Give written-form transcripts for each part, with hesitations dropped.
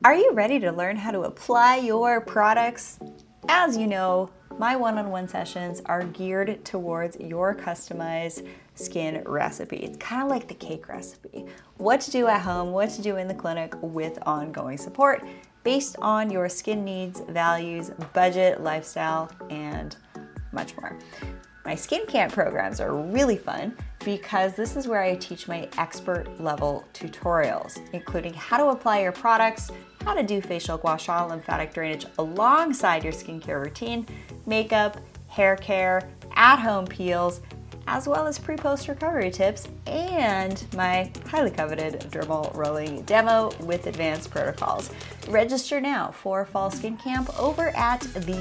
Are you ready to learn how to apply your products? As you know, my one-on-one sessions are geared towards your customized skin recipe. It's kind of like the cake recipe. What to do at home, what to do in the clinic with ongoing support based on your skin needs, values, budget, lifestyle, and much more. My skin camp programs are really fun because this is where I teach my expert level tutorials, including how to apply your products, how to do facial gua sha lymphatic drainage alongside your skincare routine, makeup, hair care, at-home peels, as well as pre-post recovery tips, and my highly coveted dermal rolling demo with advanced protocols. Register now for Fall Skin Camp over at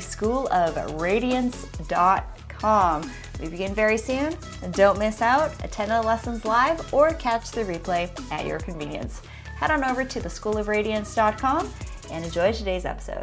theschoolofradiance.com. We begin very soon. Don't miss out. Attend the lessons live or catch the replay at your convenience. Head on over to theschoolofradiance.com and enjoy today's episode.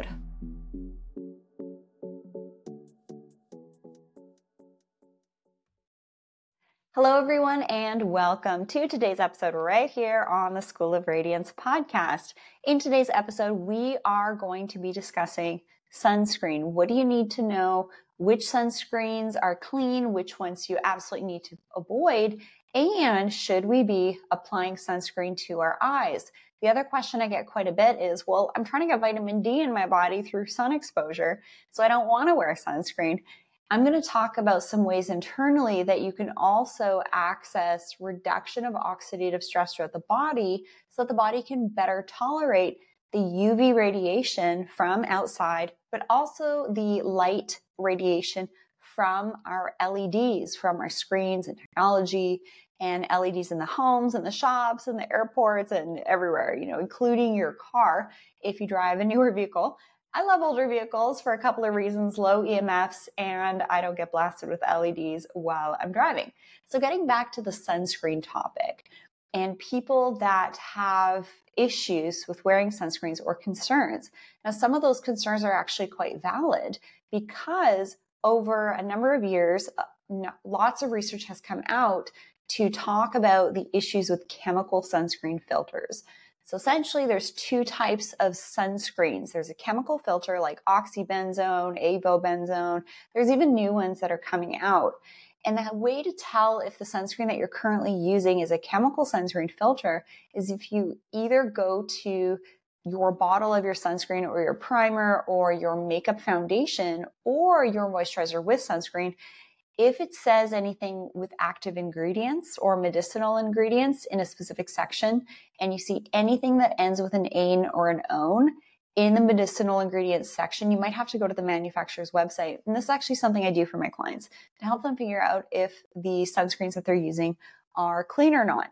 Hello, everyone, and welcome to today's episode right here on the School of Radiance podcast. In today's episode, we are going to be discussing sunscreen. What do you need to know? Which sunscreens are clean? Which ones you absolutely need to avoid? And should we be applying sunscreen to our eyes? The other question I get quite a bit is, well, I'm trying to get vitamin D in my body through sun exposure, so I don't want to wear sunscreen. I'm going to talk about some ways internally that you can also access reduction of oxidative stress throughout the body so that the body can better tolerate the UV radiation from outside, but also the light radiation from our LEDs, from our screens and technology, and LEDs in the homes and the shops and the airports and everywhere, including your car if you drive a newer vehicle. I love older vehicles for a couple of reasons: low EMFs, and I don't get blasted with LEDs while I'm driving. So getting back to the sunscreen topic and people that have issues with wearing sunscreens or concerns. Now, some of those concerns are actually quite valid because over a number of years, lots of research has come out to talk about the issues with chemical sunscreen filters. So essentially, there's two types of sunscreens. There's a chemical filter like oxybenzone, avobenzone. There's even new ones that are coming out. And the way to tell if the sunscreen that you're currently using is a chemical sunscreen filter is if you either go to your bottle of your sunscreen or your primer or your makeup foundation or your moisturizer with sunscreen. If it says anything with active ingredients or medicinal ingredients in a specific section, and you see anything that ends with an ANE or an OWN in the medicinal ingredients section, you might have to go to the manufacturer's website. And this is actually something I do for my clients to help them figure out if the sunscreens that they're using are clean or not.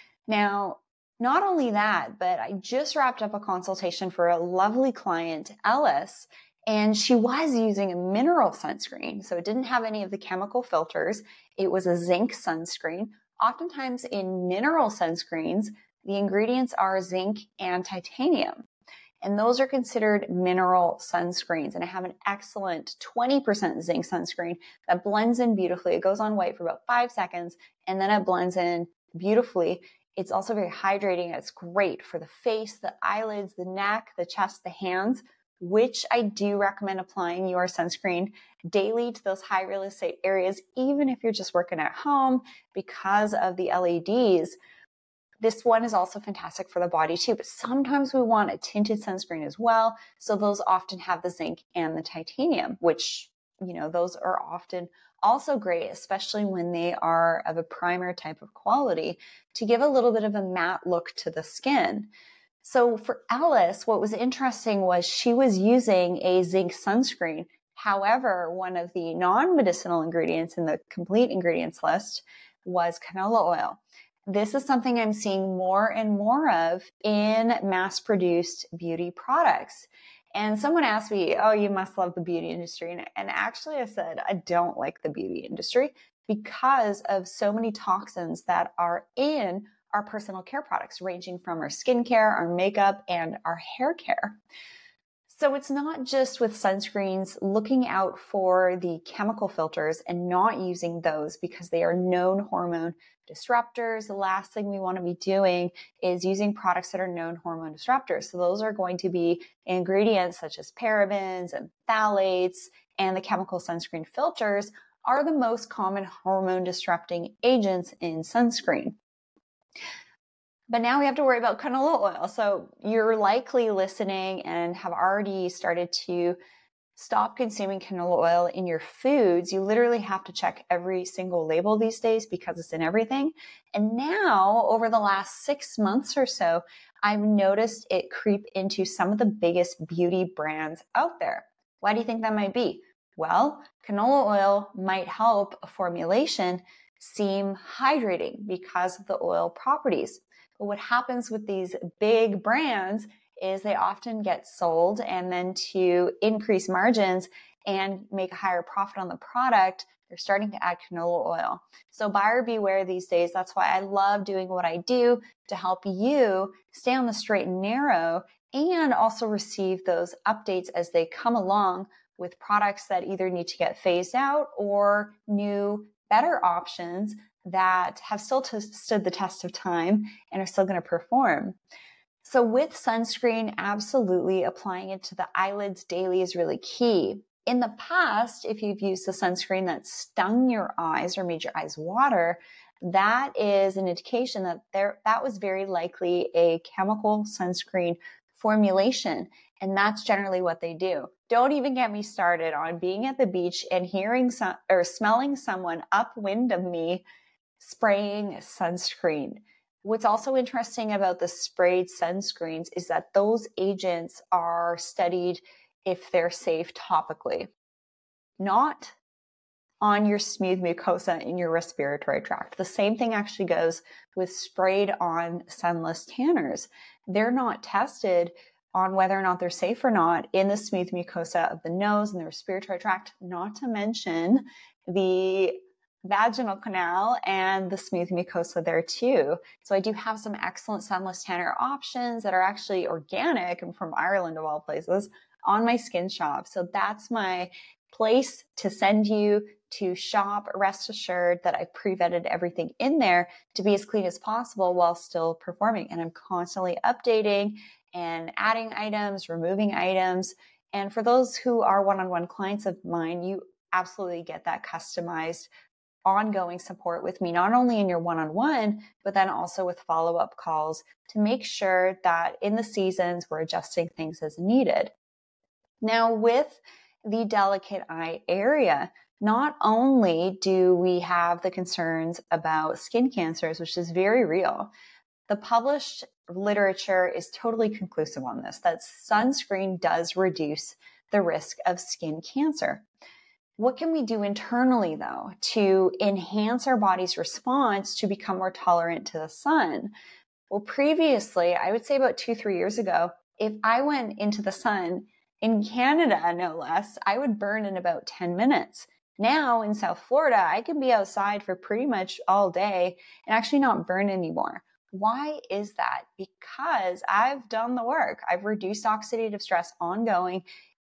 Now, not only that, but I just wrapped up a consultation for a lovely client, Ellis, and she was using a mineral sunscreen. So it didn't have any of the chemical filters. It was a zinc sunscreen. Oftentimes in mineral sunscreens, the ingredients are zinc and titanium. And those are considered mineral sunscreens. And I have an excellent 20% zinc sunscreen that blends in beautifully. It goes on white for about 5 seconds, and then it blends in beautifully. It's also very hydrating. It's great for the face, the eyelids, the neck, the chest, the hands, which I do recommend applying your sunscreen daily to those high real estate areas, even if you're just working at home because of the LEDs. This one is also fantastic for the body too, but sometimes we want a tinted sunscreen as well. So those often have the zinc and the titanium, which, those are often also great, especially when they are of a primer type of quality to give a little bit of a matte look to the skin. So for Alice, what was interesting was she was using a zinc sunscreen. However, one of the non-medicinal ingredients in the complete ingredients list was canola oil. This is something I'm seeing more and more of in mass-produced beauty products. And someone asked me, oh, you must love the beauty industry. And actually I said, I don't like the beauty industry because of so many toxins that are in our personal care products, ranging from our skincare, our makeup, and our hair care. So it's not just with sunscreens looking out for the chemical filters and not using those because they are known hormone disruptors. The last thing we want to be doing is using products that are known hormone disruptors. So those are going to be ingredients such as parabens and phthalates, and the chemical sunscreen filters are the most common hormone disrupting agents in sunscreen. But now we have to worry about canola oil. So you're likely listening and have already started to stop consuming canola oil in your foods. You literally have to check every single label these days because it's in everything. And now, over the last 6 months or so, I've noticed it creep into some of the biggest beauty brands out there. Why do you think that might be? Well, canola oil might help a formulation seem hydrating because of the oil properties. But what happens with these big brands is they often get sold, and then to increase margins and make a higher profit on the product, they're starting to add canola oil. So buyer beware these days. That's why I love doing what I do to help you stay on the straight and narrow and also receive those updates as they come along with products that either need to get phased out or new, better options that have still stood the test of time and are still going to perform. So with sunscreen, absolutely applying it to the eyelids daily is really key. In the past, if you've used the sunscreen that stung your eyes or made your eyes water, that is an indication that that was very likely a chemical sunscreen formulation. And that's generally what they do. Don't even get me started on being at the beach and hearing or smelling someone upwind of me spraying sunscreen. What's also interesting about the sprayed sunscreens is that those agents are studied if they're safe topically, not on your smooth mucosa in your respiratory tract. The same thing actually goes with sprayed on sunless tanners. They're not tested on whether or not they're safe or not in the smooth mucosa of the nose and the respiratory tract, not to mention the vaginal canal and the smooth mucosa there too. So I do have some excellent sunless tanner options that are actually organic and from Ireland of all places on my Skin Shop. So that's my place to send you to shop. Rest assured that I've pre-vetted everything in there to be as clean as possible while still performing. And I'm constantly updating and adding items, removing items. And for those who are one-on-one clients of mine, you absolutely get that customized ongoing support with me, not only in your one-on-one, but then also with follow-up calls to make sure that in the seasons we're adjusting things as needed. Now, with the delicate eye area, not only do we have the concerns about skin cancers, which is very real, the published literature is totally conclusive on this, that sunscreen does reduce the risk of skin cancer. What can we do internally, though, to enhance our body's response to become more tolerant to the sun? Well, previously, I would say about 2-3 years ago, if I went into the sun in Canada, no less, I would burn in about 10 minutes. Now in South Florida, I can be outside for pretty much all day and actually not burn anymore. Why is that? Because I've done the work. I've reduced oxidative stress ongoing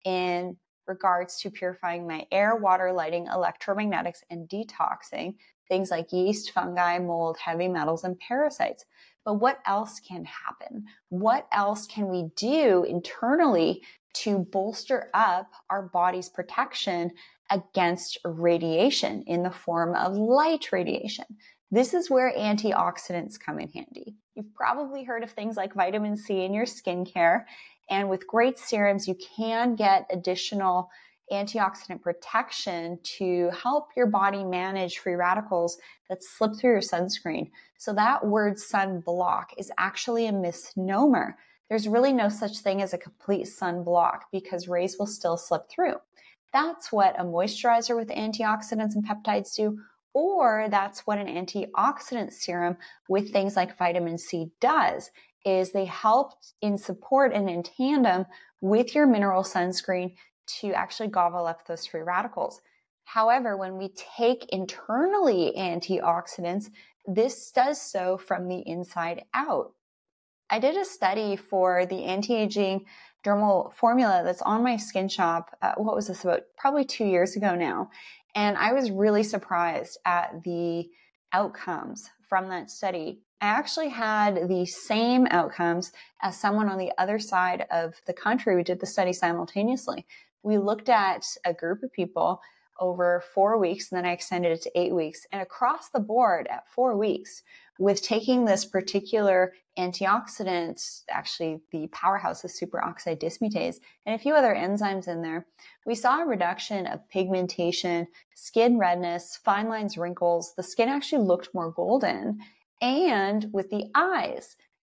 in regards to purifying my air, water, lighting, electromagnetics, and detoxing things like yeast, fungi, mold, heavy metals, and parasites. But what else can happen? What else can we do internally to bolster up our body's protection against radiation in the form of light radiation? This is where antioxidants come in handy. You've probably heard of things like vitamin C in your skincare, and with great serums, you can get additional antioxidant protection to help your body manage free radicals that slip through your sunscreen. So that word sunblock is actually a misnomer. There's really no such thing as a complete sunblock because rays will still slip through. That's what a moisturizer with antioxidants and peptides do, or that's what an antioxidant serum with things like vitamin C does, is they help in support and in tandem with your mineral sunscreen to actually gobble up those free radicals. However, when we take internally antioxidants, this does so from the inside out. I did a study for the anti-aging dermal formula that's on my Skin Shop. What was this, about probably 2 years ago now? And I was really surprised at the outcomes from that study. I actually had the same outcomes as someone on the other side of the country. We did the study simultaneously. We looked at a group of people over 4 weeks, and then I extended it to 8 weeks. And across the board at 4 weeks, with taking this particular antioxidant, actually the powerhouse is superoxide dismutase, and a few other enzymes in there, we saw a reduction of pigmentation, skin redness, fine lines, wrinkles. The skin actually looked more golden. And with the eyes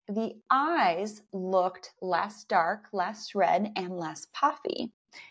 looked less dark, less red, and less puffy.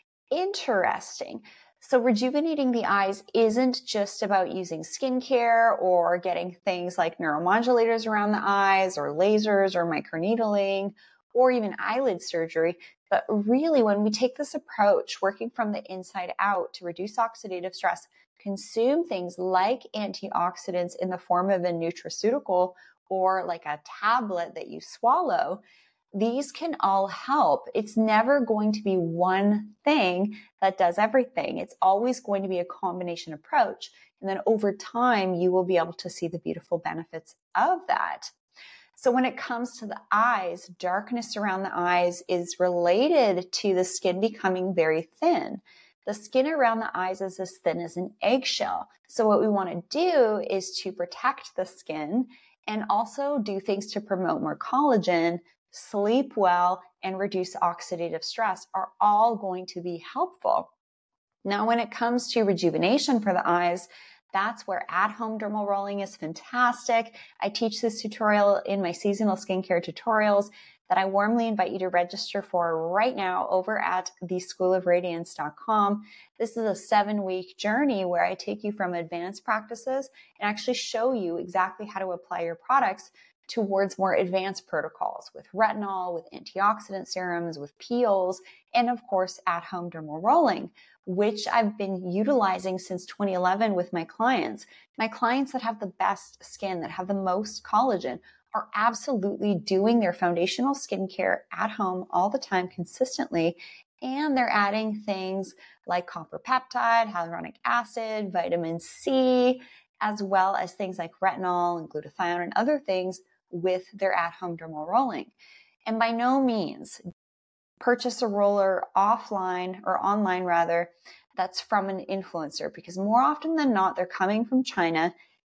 Interesting. So rejuvenating the eyes isn't just about using skincare or getting things like neuromodulators around the eyes or lasers or microneedling or even eyelid surgery. But really, when we take this approach, working from the inside out to reduce oxidative stress, consume things like antioxidants in the form of a nutraceutical or like a tablet that you swallow, these can all help. It's never going to be one thing that does everything. It's always going to be a combination approach. And then over time, you will be able to see the beautiful benefits of that. So when it comes to the eyes, darkness around the eyes is related to the skin becoming very thin. The skin around the eyes is as thin as an eggshell. So what we want to do is to protect the skin and also do things to promote more collagen, sleep well, and reduce oxidative stress are all going to be helpful. Now, when it comes to rejuvenation for the eyes, that's where at-home dermal rolling is fantastic. I teach this tutorial in my seasonal skincare tutorials that I warmly invite you to register for right now over at theschoolofradiance.com. This is a 7-week journey where I take you from advanced practices and actually show you exactly how to apply your products towards more advanced protocols with retinol, with antioxidant serums, with peels, and of course, at-home dermal rolling, which I've been utilizing since 2011 with my clients. My clients that have the best skin, that have the most collagen, are absolutely doing their foundational skincare at home all the time consistently. And they're adding things like copper peptide, hyaluronic acid, vitamin C, as well as things like retinol and glutathione and other things with their at-home dermal rolling. And by no means purchase a roller offline or online rather that's from an influencer, because more often than not, they're coming from China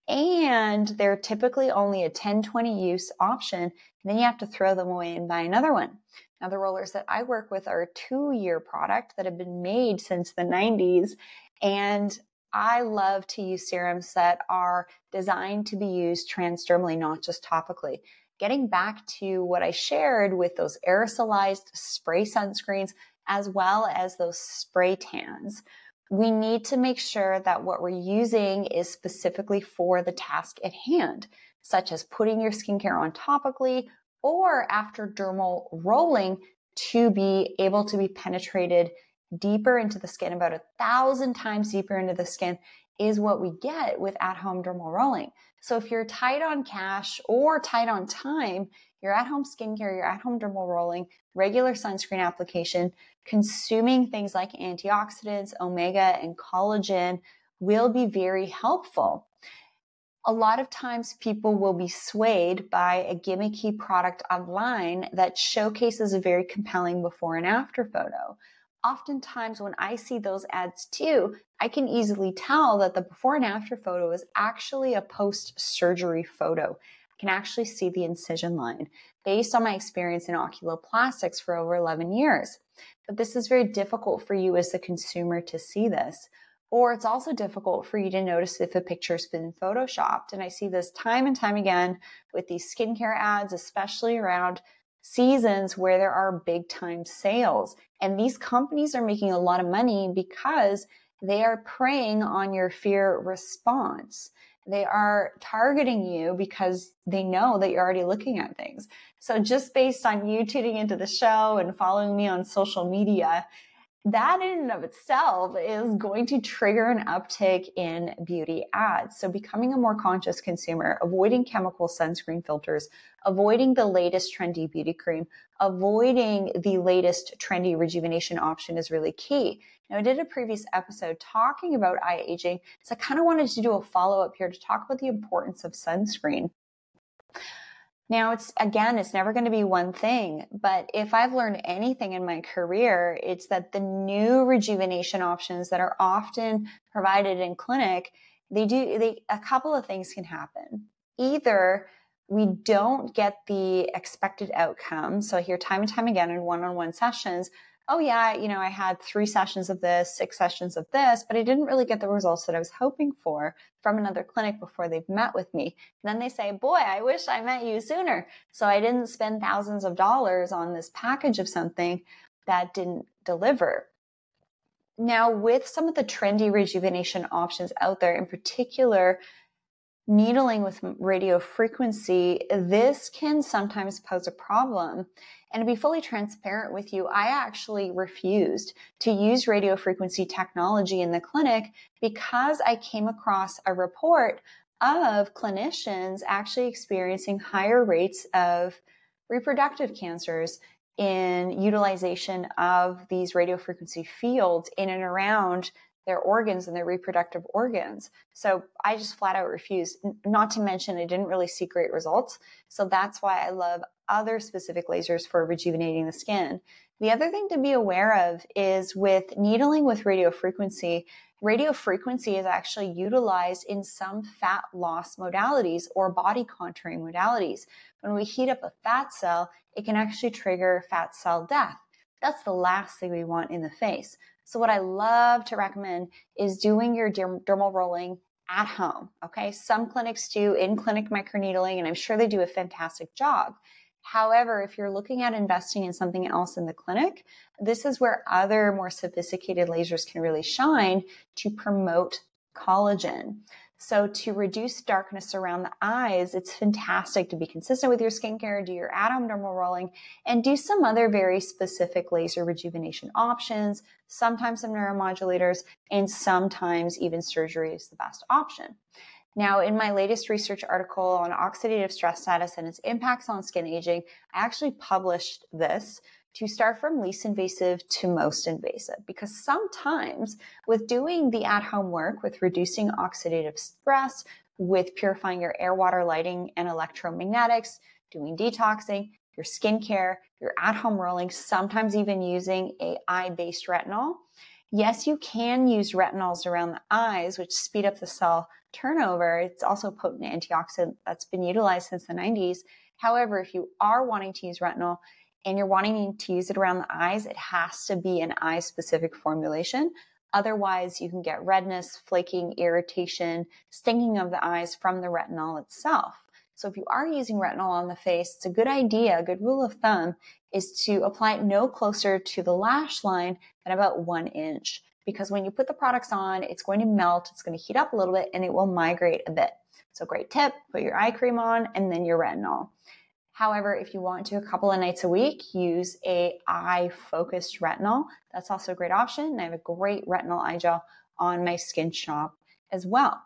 and they're typically only a 10-20 use option. And then you have to throw them away and buy another one. Now, the rollers that I work with are a 2-year product that have been made since the 90s. And I love to use serums that are designed to be used transdermally, not just topically. Getting back to what I shared with those aerosolized spray sunscreens, as well as those spray tans, we need to make sure that what we're using is specifically for the task at hand, such as putting your skincare on topically or after dermal rolling to be able to be penetrated deeper into the skin, about 1,000 times deeper into the skin is what we get with at-home dermal rolling. So if you're tight on cash or tight on time, your at-home skincare, your at-home dermal rolling, regular sunscreen application, consuming things like antioxidants, omega, and collagen will be very helpful. A lot of times people will be swayed by a gimmicky product online that showcases a very compelling before and after photo. Oftentimes when I see those ads too, I can easily tell that the before and after photo is actually a post-surgery photo. I can actually see the incision line based on my experience in oculoplastics for over 11 years. But this is very difficult for you as the consumer to see this. Or it's also difficult for you to notice if a picture's been photoshopped. And I see this time and time again with these skincare ads, especially around seasons where there are big time sales. And these companies are making a lot of money because they are preying on your fear response. They are targeting you because they know that you're already looking at things. So just based on you tuning into the show and following me on social media, that in and of itself is going to trigger an uptick in beauty ads. So becoming a more conscious consumer, avoiding chemical sunscreen filters, avoiding the latest trendy beauty cream, avoiding the latest trendy rejuvenation option is really key. Now, I did a previous episode talking about eye aging, so I kind of wanted to do a follow-up here to talk about the importance of sunscreen. Now, it's never going to be one thing, but if I've learned anything in my career, it's that the new rejuvenation options that are often provided in clinic, a couple of things can happen. Either we don't get the expected outcome. So I hear time and time again in one-on-one sessions, oh yeah, I had 3 sessions of this, 6 sessions of this, but I didn't really get the results that I was hoping for from another clinic before they've met with me. And then they say, boy, I wish I met you sooner. So I didn't spend thousands of dollars on this package of something that didn't deliver. Now, with some of the trendy rejuvenation options out there, in particular, needling with radio frequency, this can sometimes pose a problem. And to be fully transparent with you, I actually refused to use radio frequency technology in the clinic because I came across a report of clinicians actually experiencing higher rates of reproductive cancers in utilization of these radio frequency fields in and around their organs and their reproductive organs. So I just flat out refused, not to mention I didn't really see great results. So that's why I love other specific lasers for rejuvenating the skin. The other thing to be aware of is with needling with radio frequency is actually utilized in some fat loss modalities or body contouring modalities. When we heat up a fat cell, it can actually trigger fat cell death. That's the last thing we want in the face. So what I love to recommend is doing your dermal rolling at home, okay? Some clinics do in-clinic microneedling, and I'm sure they do a fantastic job. However, if you're looking at investing in something else in the clinic, this is where other more sophisticated lasers can really shine to promote collagen. So to reduce darkness around the eyes, it's fantastic to be consistent with your skincare, do your at-home dermal rolling, and do some other very specific laser rejuvenation options, sometimes some neuromodulators, and sometimes even surgery is the best option. Now, in my latest research article on oxidative stress status and its impacts on skin aging, I actually published this to start from least invasive to most invasive, because sometimes with doing the at-home work, with reducing oxidative stress, with purifying your air, water, lighting, and electromagnetics, doing detoxing, your skincare, your at-home rolling, sometimes even using a eye-based retinol. Yes, you can use retinols around the eyes, which speed up the cell turnover. It's also a potent antioxidant that's been utilized since the 90s. However, if you are wanting to use retinol and you're wanting to use it around the eyes, it has to be an eye-specific formulation. Otherwise, you can get redness, flaking, irritation, stinging of the eyes from the retinol itself. So if you are using retinol on the face, it's a good idea, a good rule of thumb is to apply it no closer to the lash line than about 1 inch. Because when you put the products on, it's going to melt, it's going to heat up a little bit, and it will migrate a bit. So great tip, put your eye cream on and then your retinol. However, if you want to a couple of nights a week, use a eye-focused retinol. That's also a great option. And I have a great retinol eye gel on my Skin Shop as well.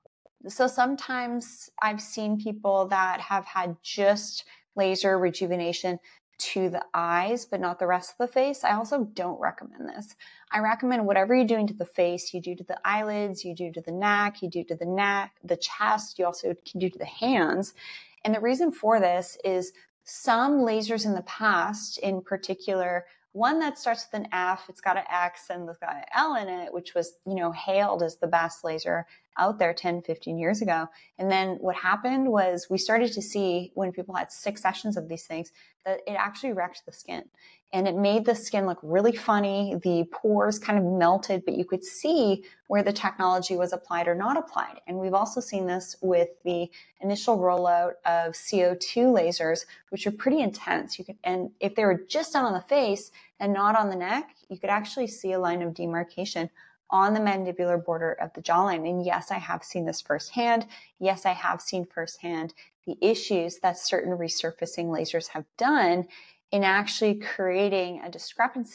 So sometimes I've seen people that have had just laser rejuvenation to the eyes, but not the rest of the face. I also don't recommend this. I recommend whatever you're doing to the face, you do to the eyelids, you do to the neck, you do to the chest, you also can do to the hands. And the reason for this is some lasers in the past, in particular, one that starts with an F, it's got an X and it's got an L in it, which was, hailed as the best laser out there 10, 15 years ago. And then what happened was we started to see when people had 6 sessions of these things that it actually wrecked the skin. And it made the skin look really funny. The pores kind of melted, but you could see where the technology was applied or not applied. And we've also seen this with the initial rollout of CO2 lasers, which are pretty intense. And if they were just done on the face and not on the neck, you could actually see a line of demarcation on the mandibular border of the jawline. And yes, I have seen this firsthand. Yes, I have seen firsthand the issues that certain resurfacing lasers have done in actually creating a discrepancy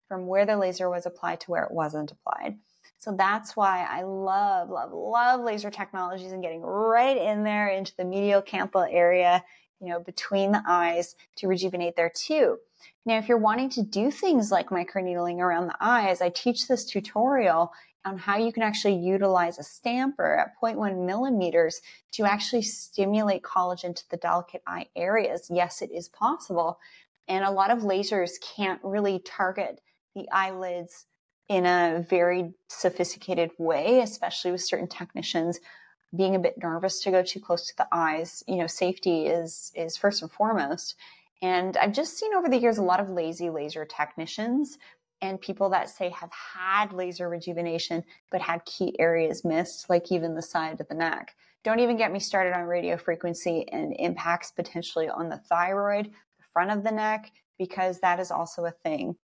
from where the laser was applied to where it wasn't applied. So that's why I love, love, love laser technologies and getting right in there into the medial canthal area, between the eyes to rejuvenate there too. Now, if you're wanting to do things like microneedling around the eyes, I teach this tutorial on how you can actually utilize a stamper at 0.1 millimeters to actually stimulate collagen to the delicate eye areas. Yes, it is possible. And a lot of lasers can't really target the eyelids in a very sophisticated way, especially with certain technicians being a bit nervous to go too close to the eyes. Safety is first and foremost. And I've just seen over the years a lot of lazy laser technicians and people that say have had laser rejuvenation but had key areas missed, like even the side of the neck. Don't even get me started on radio frequency and impacts potentially on the thyroid, the front of the neck, because that is also a thing.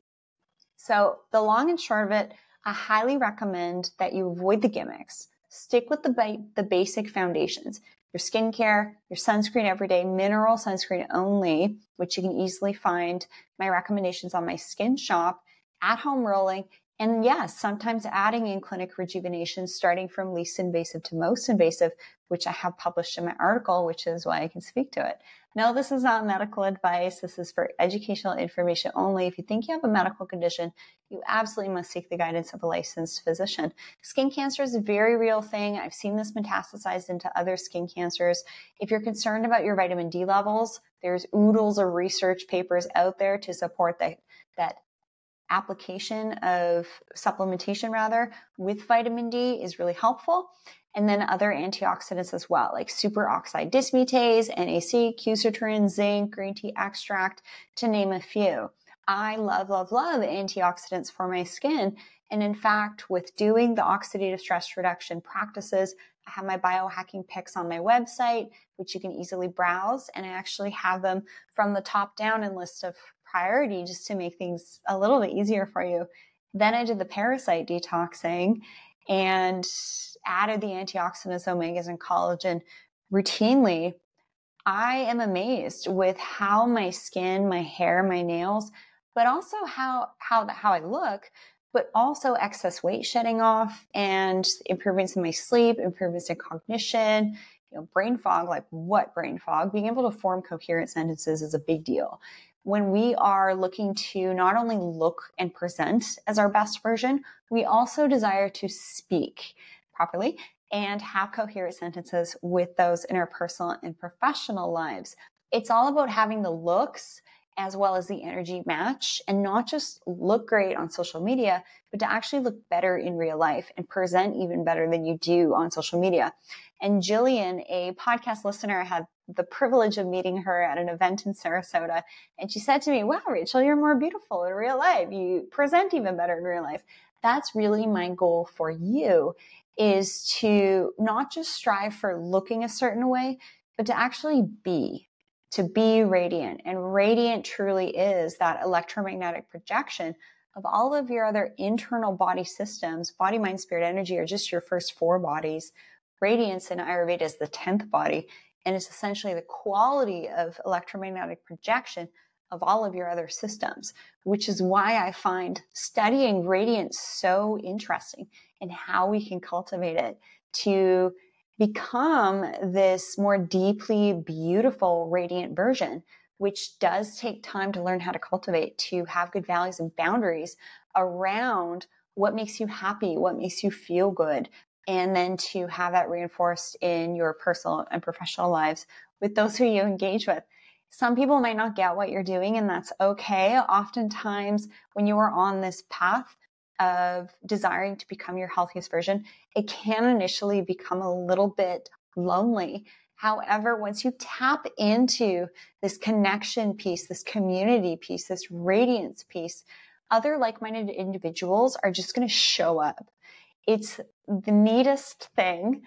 So the long and short of it, I highly recommend that you avoid the gimmicks. Stick with the basic foundations. Your skincare, your sunscreen every day, mineral sunscreen only, which you can easily find my recommendations on my Skin Shop, at-home rolling, and yes, sometimes adding in clinic rejuvenation, starting from least invasive to most invasive, which I have published in my article, which is why I can speak to it. No, this is not medical advice. This is for educational information only. If you think you have a medical condition, you absolutely must seek the guidance of a licensed physician. Skin cancer is a very real thing. I've seen this metastasized into other skin cancers. If you're concerned about your vitamin D levels, there's oodles of research papers out there to support that application of supplementation with vitamin D is really helpful. And then other antioxidants as well, like superoxide dismutase, NAC, quercetin, zinc, green tea extract, to name a few. I love, love, love antioxidants for my skin. And in fact, with doing the oxidative stress reduction practices, I have my biohacking picks on my website, which you can easily browse. And I actually have them from the top down in list of priority just to make things a little bit easier for you. Then I did the parasite detoxing and added the antioxidants, omegas, and collagen routinely. I am amazed with how my skin, my hair, my nails, but also how I look, but also excess weight shedding off and improvements in my sleep, improvements in cognition, brain fog. Like what brain fog? Being able to form coherent sentences is a big deal. When we are looking to not only look and present as our best version, we also desire to speak properly and have coherent sentences with those in our personal and professional lives. It's all about having the looks as well as the energy match, and not just look great on social media, but to actually look better in real life and present even better than you do on social media. And Jillian, a podcast listener, had the privilege of meeting her at an event in Sarasota. And she said to me, "Wow, Rachel, you're more beautiful in real life. You present even better in real life." That's really my goal for you, is to not just strive for looking a certain way, but to actually be radiant. And radiant truly is that electromagnetic projection of all of your other internal body systems. Body, mind, spirit, energy are just your first 4 bodies. Radiance in Ayurveda is the 10th body. And it's essentially the quality of electromagnetic projection of all of your other systems, which is why I find studying radiance so interesting and how we can cultivate it to become this more deeply beautiful, radiant version, which does take time to learn how to cultivate, to have good values and boundaries around what makes you happy, what makes you feel good, and then to have that reinforced in your personal and professional lives with those who you engage with. Some people might not get what you're doing, and that's okay. Oftentimes, when you are on this path of desiring to become your healthiest version, it can initially become a little bit lonely. However, once you tap into this connection piece, this community piece, this radiance piece, other like-minded individuals are just going to show up. It's the neatest thing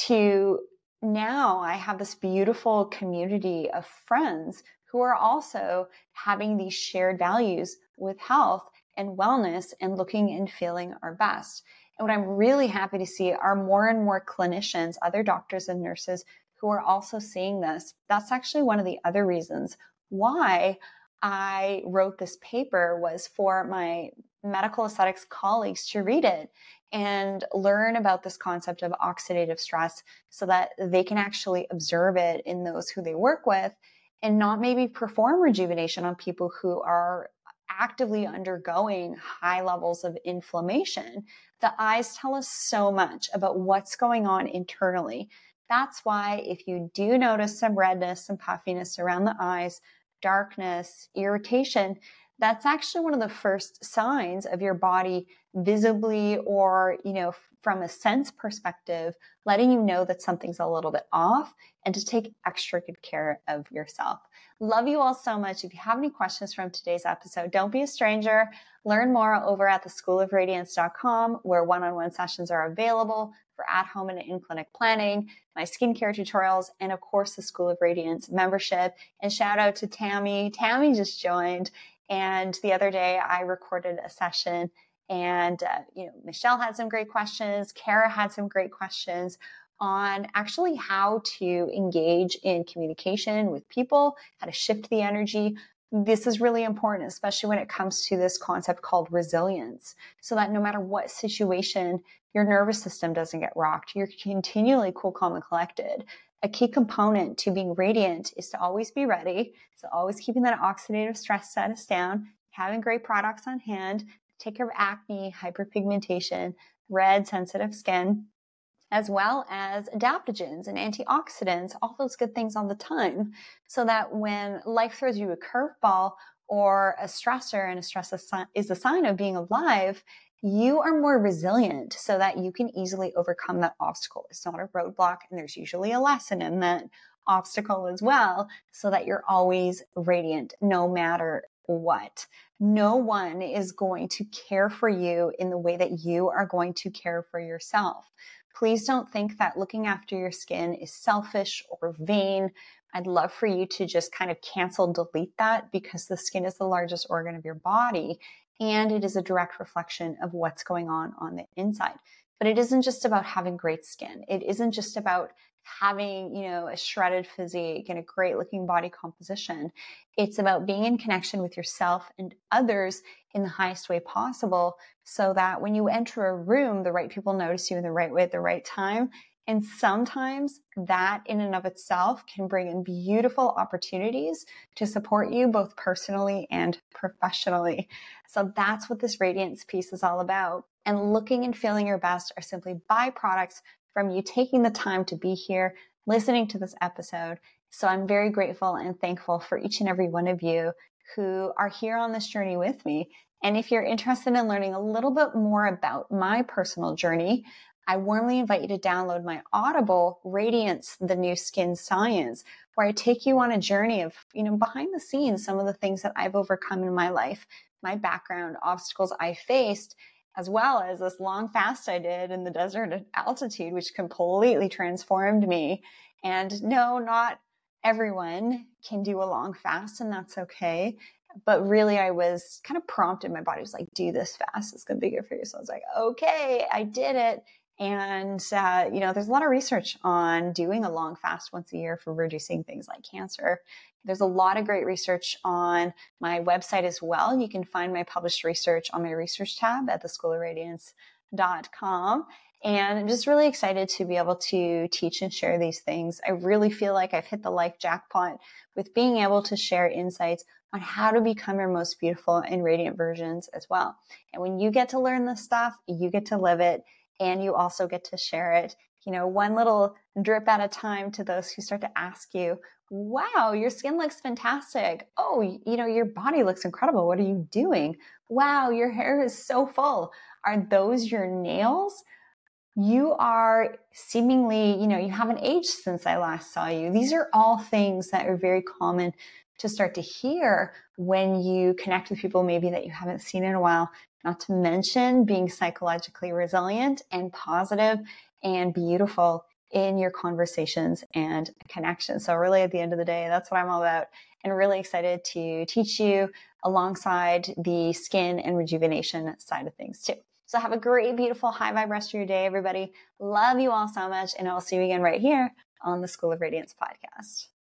to now I have this beautiful community of friends who are also having these shared values with health and wellness and looking and feeling our best. And what I'm really happy to see are more and more clinicians, other doctors and nurses who are also seeing this. That's actually one of the other reasons why I wrote this paper, was for my medical aesthetics colleagues to read it and learn about this concept of oxidative stress so that they can actually observe it in those who they work with and not maybe perform rejuvenation on people who are actively undergoing high levels of inflammation. The eyes tell us so much about what's going on internally. That's why if you do notice some redness, some puffiness around the eyes, darkness, irritation, that's actually one of the first signs of your body visibly or, from a sense perspective, letting you know that something's a little bit off and to take extra good care of yourself. Love you all so much. If you have any questions from today's episode, don't be a stranger. Learn more over at theschoolofradiance.com, where one-on-one sessions are available for at-home and in-clinic planning, my skincare tutorials, and of course, the School of Radiance membership. And shout out to Tammy. Tammy just joined. And the other day I recorded a session and, Michelle had some great questions. Kara had some great questions on actually how to engage in communication with people, how to shift the energy. This is really important, especially when it comes to this concept called resilience, so that no matter what situation, your nervous system doesn't get rocked. You're continually cool, calm, and collected. A key component to being radiant is to always be ready. So always keeping that oxidative stress status down, having great products on hand, take care of acne, hyperpigmentation, red, sensitive skin, as well as adaptogens and antioxidants, all those good things all the time, so that when life throws you a curveball or a stressor, and a stress is a sign of being alive, you are more resilient so that you can easily overcome that obstacle. It's not a roadblock, and there's usually a lesson in that obstacle as well, so that you're always radiant no matter what. No one is going to care for you in the way that you are going to care for yourself. Please don't think that looking after your skin is selfish or vain. I'd love for you to just kind of cancel, delete that, because the skin is the largest organ of your body and it is a direct reflection of what's going on the inside. But it isn't just about having great skin. It isn't just about having, a shredded physique and a great looking body composition. It's about being in connection with yourself and others in the highest way possible, so that when you enter a room, the right people notice you in the right way at the right time. And sometimes that in and of itself can bring in beautiful opportunities to support you both personally and professionally. So that's what this radiance piece is all about. And looking and feeling your best are simply byproducts from you taking the time to be here, listening to this episode. So I'm very grateful and thankful for each and every one of you who are here on this journey with me. And if you're interested in learning a little bit more about my personal journey, I warmly invite you to download my Audible, Radiance, the New Skin Science, where I take you on a journey of, behind the scenes, some of the things that I've overcome in my life, my background, obstacles I faced, as well as this long fast I did in the desert at altitude, which completely transformed me. And no, not everyone can do a long fast, and that's okay. But really, I was kind of prompted. My body was like, do this fast. It's going to be good for you. So I was like, okay, I did it. And, there's a lot of research on doing a long fast once a year for reducing things like cancer. There's a lot of great research on my website as well. You can find my published research on my research tab at theschoolofradiance.com. And I'm just really excited to be able to teach and share these things. I really feel like I've hit the life jackpot with being able to share insights on how to become your most beautiful and radiant versions as well. And when you get to learn this stuff, you get to live it, and you also get to share it, one little drip at a time, to those who start to ask you, wow, your skin looks fantastic. Oh, your body looks incredible. What are you doing? Wow, your hair is so full. Are those your nails? You are seemingly, you haven't aged since I last saw you. These are all things that are very common to start to hear when you connect with people maybe that you haven't seen in a while, not to mention being psychologically resilient and positive and beautiful in your conversations and connections. So really, at the end of the day, that's what I'm all about, and really excited to teach you alongside the skin and rejuvenation side of things too. So have a great, beautiful, high vibe rest of your day, everybody. Love you all so much, and I'll see you again right here on the School of Radiance podcast.